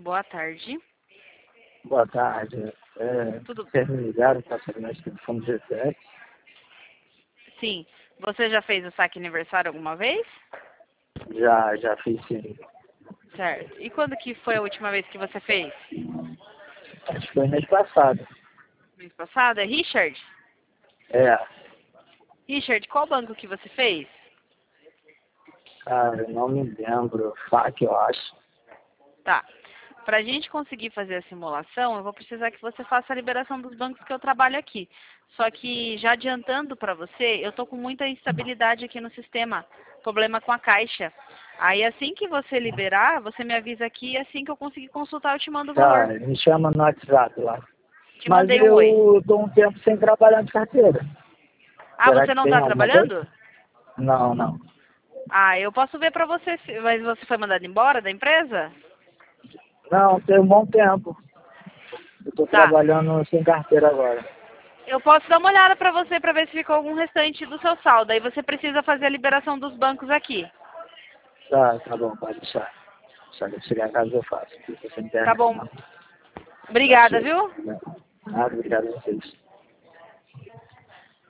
Boa tarde. Boa tarde. Tudo... Vocês me ligaram para saber mais telefone 17? Sim. Você já fez o saque aniversário alguma vez? Já fiz sim. Certo. E quando que foi a última vez que você fez? Acho que foi mês passado. Mês passado? É Richard? É, Richard, qual banco que você fez? cara, eu não me lembro. FAC, eu acho. Tá. Para a gente conseguir fazer a simulação, eu vou precisar que você faça a liberação dos bancos que eu trabalho aqui. Só que, já adiantando para você, eu tô com muita instabilidade aqui no sistema. Problema com a caixa. Aí, assim que você liberar, você me avisa aqui e assim que eu conseguir consultar, eu te mando o Tá, valor. me chama no WhatsApp lá. Te Mas mandei um oi. eu tô um tempo sem trabalhar de carteira. Ah, Será você que não tem está alguma coisa? trabalhando? Não. Ah, eu posso ver para você, mas você foi mandado embora da empresa? Não, tem um bom tempo. Eu tô Tá. trabalhando sem carteira agora. Eu posso dar uma olhada para você para ver se ficou algum restante do seu saldo. Aí você precisa fazer a liberação dos bancos aqui. Tá bom, pode deixar. Só que eu chegar em casa eu faço. Porque sem Tá internet bom. não. Tá Obrigada, cheio. viu? Nada, obrigado a vocês.